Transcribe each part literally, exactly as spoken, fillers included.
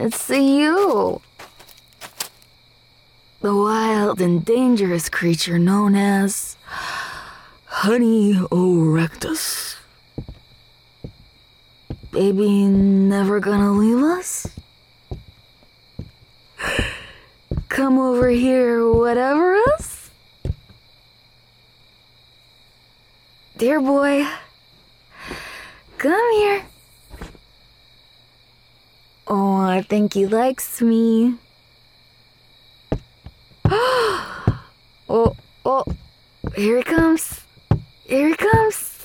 It's you. The wild and dangerous creature known as Honey Erectus. Baby never gonna leave us? Come over here, whatever us? Dear boy, come here. Oh, I think he likes me. oh, oh, here he comes. Here he comes.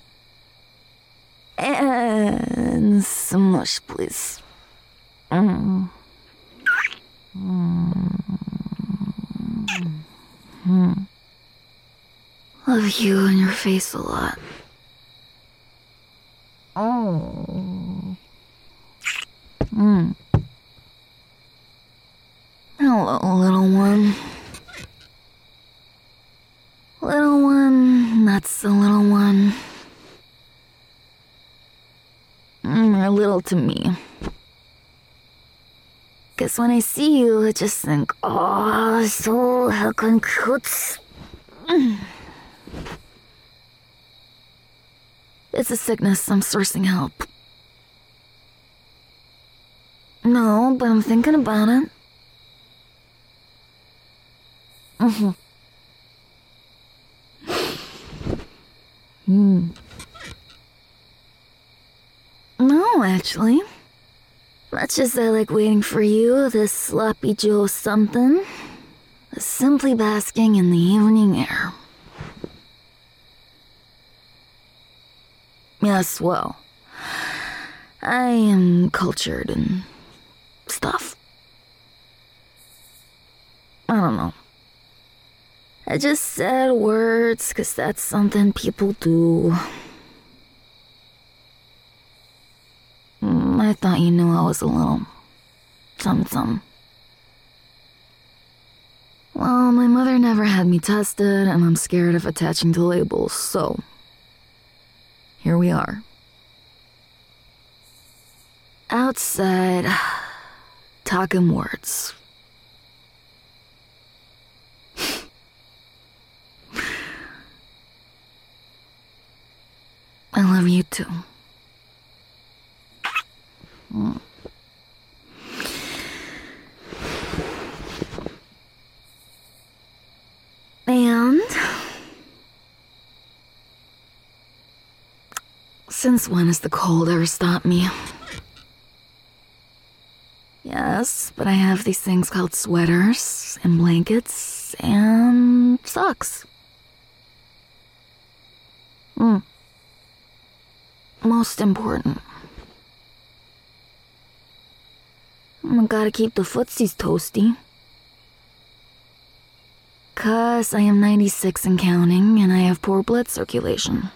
And some mush, please. Mm. Mm. Mm. Love you and your face a lot. Oh. Mm. Hello, little one. Little one, that's the little one. Mm, you're little to me. Guess when I see you, I just think, oh, so heckin' cute. Mm. It's a sickness, I'm sourcing help. No, but I'm thinking about it. Mm-hmm. Hmm. No, actually. Much as I like waiting for you, this sloppy Joe something is simply basking in the evening air. Yes, well, I am cultured and stuff. I don't know. I just said words because that's something people do. Mm, I thought you knew I was a little something. Well, my mother never had me tested, and I'm scared of attaching to labels, so here we are. Outside, talking words. I love you too. Mm. And since when has the cold ever stopped me? Yes, but I have these things called sweaters and blankets and socks. Mm. Most important. I gotta keep the footsies toasty. Cause I am ninety-six and counting, and I have poor blood circulation.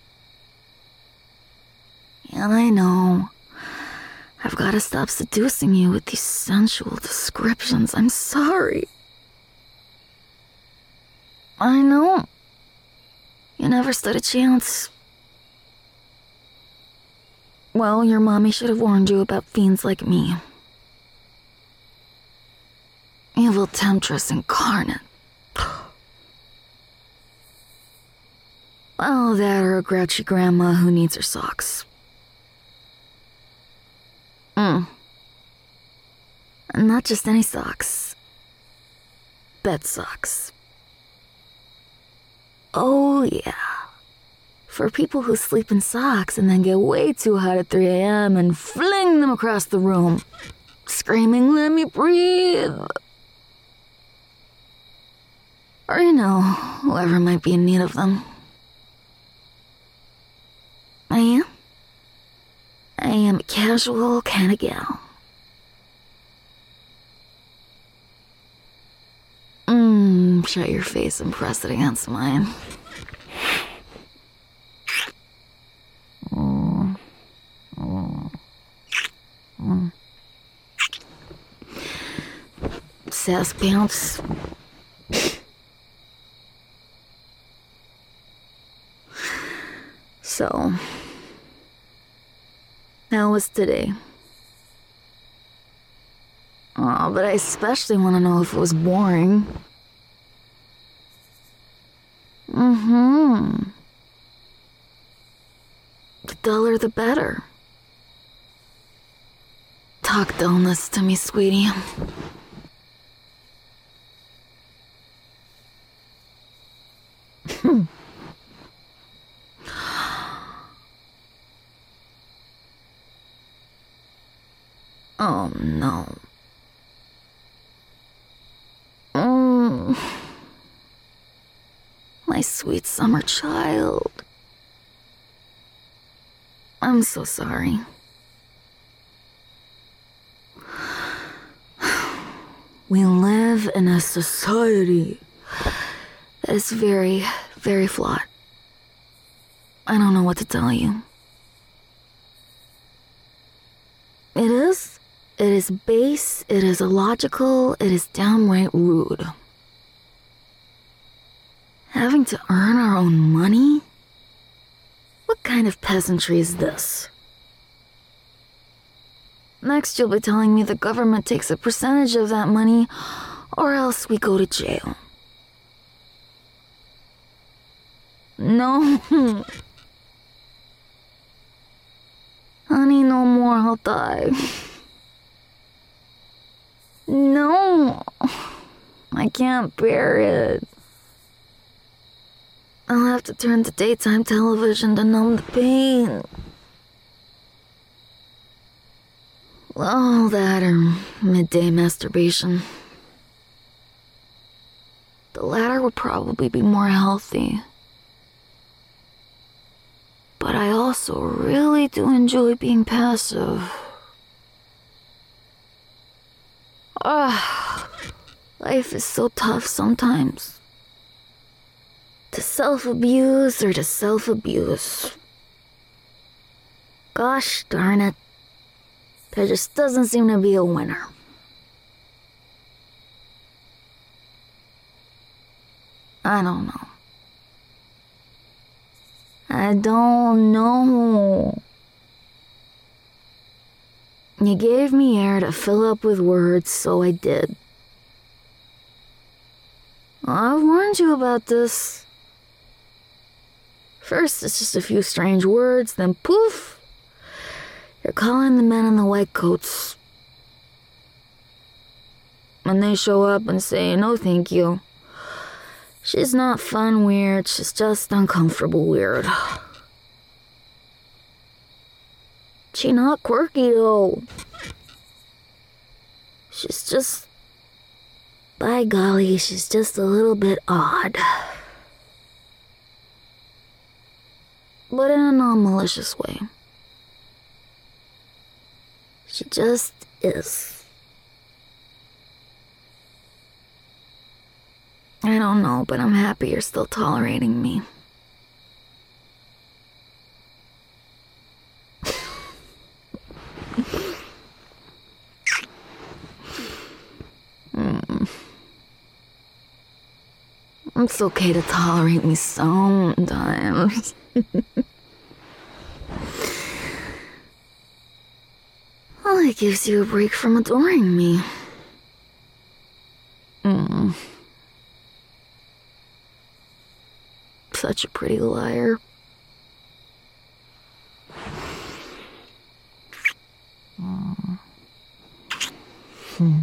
And I know I've gotta stop seducing you with these sensual descriptions. I'm sorry. I know. You never stood a chance. Well, your mommy should have warned you about fiends like me. Evil temptress incarnate. Well, that or a grouchy grandma who needs her socks. Mm. And not just any socks. Bed socks. Oh, yeah. For people who sleep in socks and then get way too hot at three a.m. and fling them across the room, screaming, "Let me breathe!" Or, you know, whoever might be in need of them. I am. I am a casual kind of gal. Mmm, shut your face and press it against mine. Mm. Mm. Mm. Sass pants. So, how was today? Oh, but I especially want to know if it was boring. Mm-hmm. The duller the better. Talk dullness to me, sweetie. Oh no. Mm. My sweet summer child. I'm so sorry. We live in a society that is very, very flawed. I don't know what to tell you. It is. It is base, it is illogical, it is downright rude. Having to earn our own money? What kind of peasantry is this? Next, you'll be telling me the government takes a percentage of that money, or else we go to jail. No. Honey, no more, I'll die. No. I can't bear it. I'll have to turn to daytime television to numb the pain. Well, that or midday masturbation. The latter would probably be more healthy. But I also really do enjoy being passive. Ah, life is so tough sometimes. To self-abuse or to self-abuse. Gosh darn it. There just doesn't seem to be a winner. I don't know. I don't know. You gave me air to fill up with words, so I did. I've warned you about this. First, it's just a few strange words, then poof, you're calling the men in the white coats. When they show up and say, no thank you, she's not fun weird, she's just uncomfortable weird. She not quirky though. She's just, by golly, she's just a little bit odd. But in a non-malicious way. She just is. I don't know, but I'm happy you're still tolerating me. mm. It's okay to tolerate me sometimes. Well, it gives you a break from adoring me. Mm. Such a pretty liar. Mm. Hmm.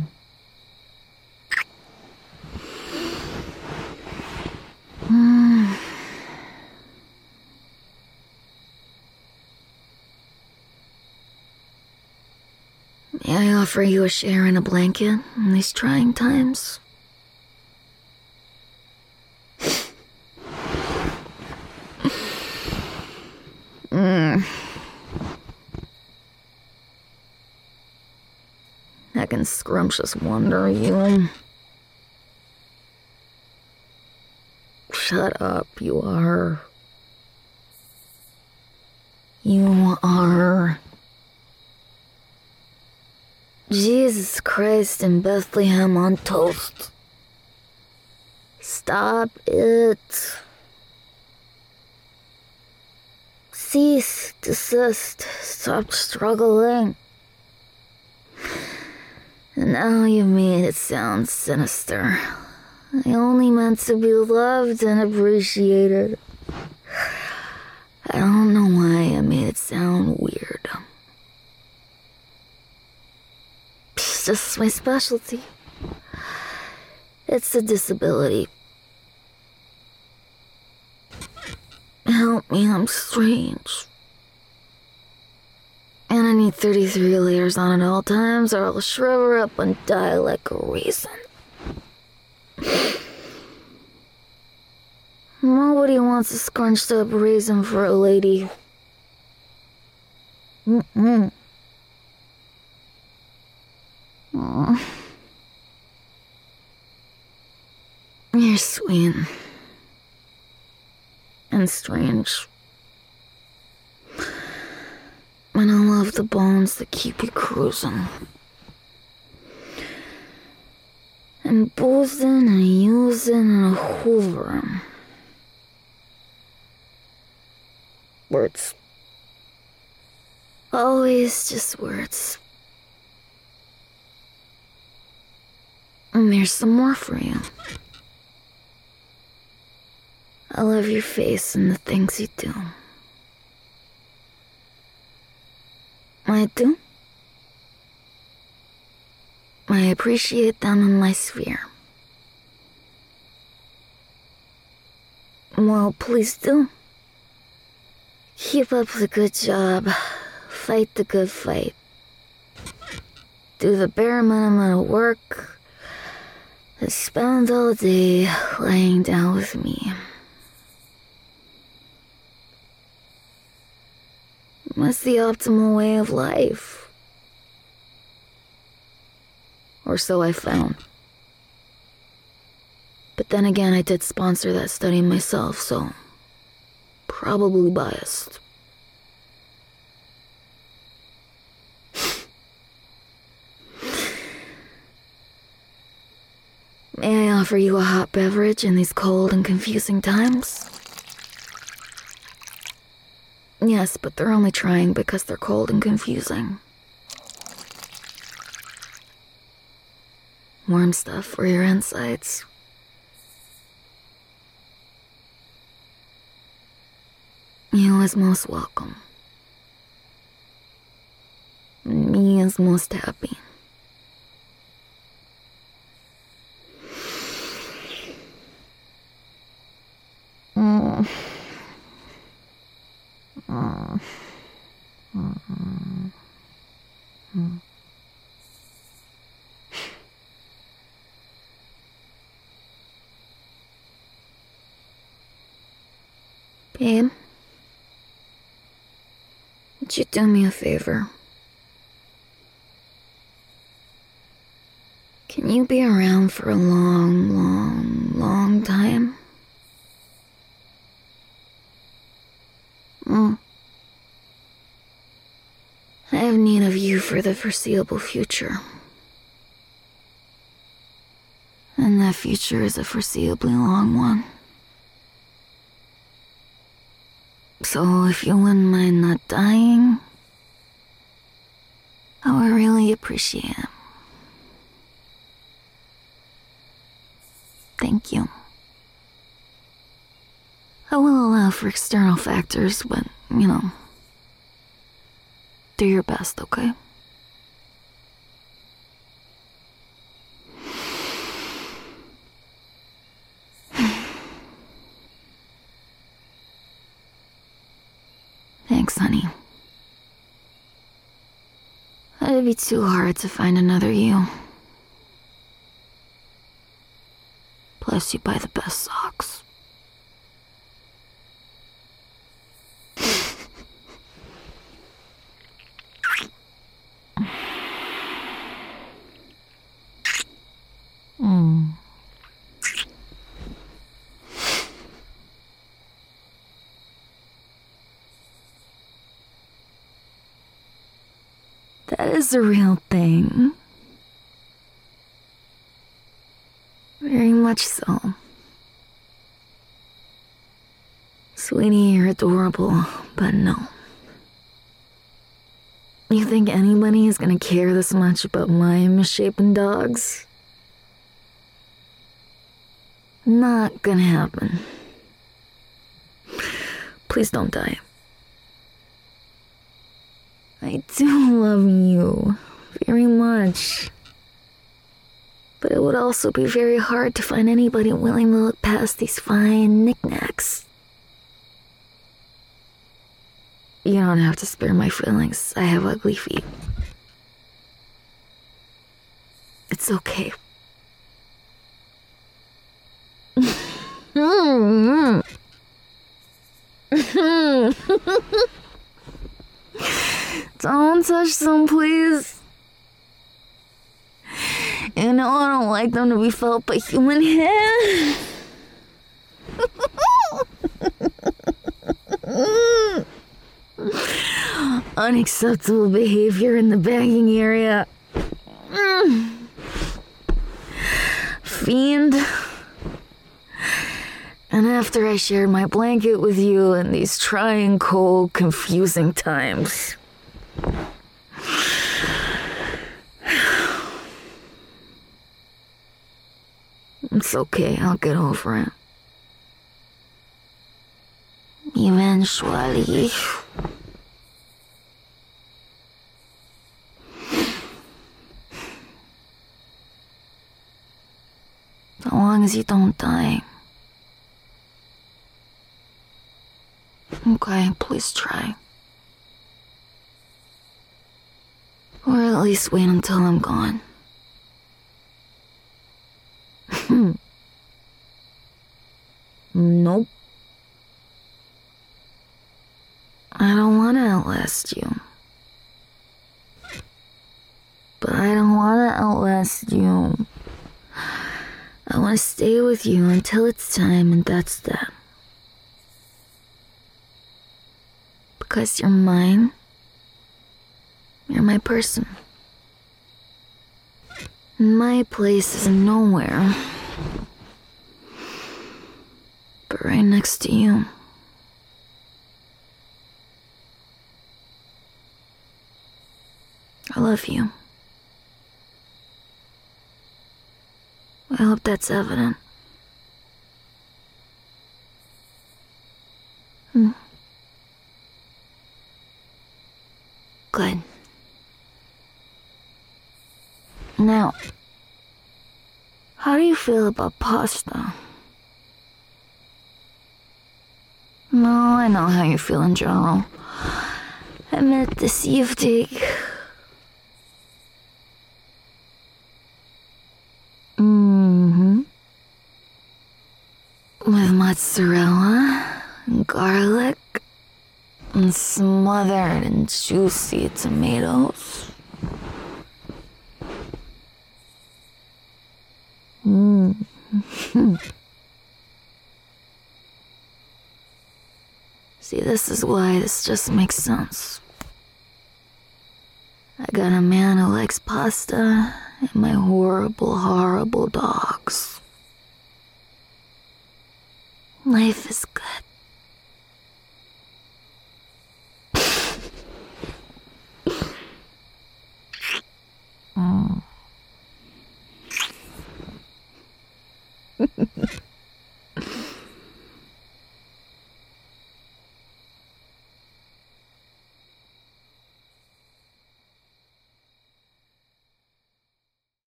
Mm. May I offer you a share in a blanket in these trying times? Mm. Heckin' scrumptious wonder, you. Shut up, you are. You are. Jesus Christ in Bethlehem on toast. Stop it. Cease, desist, stop struggling. And now you made it sound sinister. I only meant to be loved and appreciated. I don't know why I made it sound weird. It's just my specialty. It's a disability. Help me, I'm strange. And I need thirty-three layers on at all times, or I'll shrivel her up and die like a raisin. Nobody wants a scrunched up raisin for a lady. Mm-mm. Mm. You're sweet. And strange. And I love the bones that keep you cruising. And boozing and using and hoovering. Words. Always just words. And there's some more for you. I love your face and the things you do. I do. I appreciate them in my sphere. Well, please do. Keep up the good job. Fight the good fight. Do the bare minimum of work. And spend all day laying down with me. That's the optimal way of life. Or so I found. But then again, I did sponsor that study myself, so probably biased. May I offer you a hot beverage in these cold and confusing times? Yes, but they're only trying because they're cold and confusing. Warm stuff for your insides. You is most welcome. And me is most happy. Mm. Mm. Mm. Mm. Babe, would you do me a favor? Can you be around for a long, long, long time? Mm. I have need of you for the foreseeable future. And that future is a foreseeably long one. So if you wouldn't mind not dying, I would really appreciate it. Thank you. I will allow for external factors, but, you know, do your best, okay? Thanks, honey. It'd be too hard to find another you. Plus, you buy the best socks. Mm. That is a real thing. Very much so. Sweetie, you're adorable, but no. You think anybody is gonna care this much about my misshapen dogs? Not gonna happen. Please don't die. I do love you very much. But it would also be very hard to find anybody willing to look past these fine knickknacks. You don't have to spare my feelings. I have ugly feet. It's okay. Don't touch them, please. You know I don't like them to be felt by human hands. Unacceptable behavior in the bagging area. Fiend. And after I shared my blanket with you in these trying, cold, confusing times. It's okay, I'll get over it. Eventually. As long as you don't die. Okay, please try. Or at least wait until I'm gone. Nope. I don't want to outlast you. But I don't want to outlast you. I want to stay with you until it's time, and that's that. Because you're mine. You're my person. My place is nowhere. But right next to you. I love you. I hope that's evident. Hmm. Good. Now, how do you feel about pasta? No, I know how you feel in general. I meant this evening. Mm-hmm. With mozzarella, and garlic, and smothered in juicy tomatoes. Mm. See, this is why this just makes sense. I got a man who likes pasta and my horrible, horrible dogs. Life is good. mm.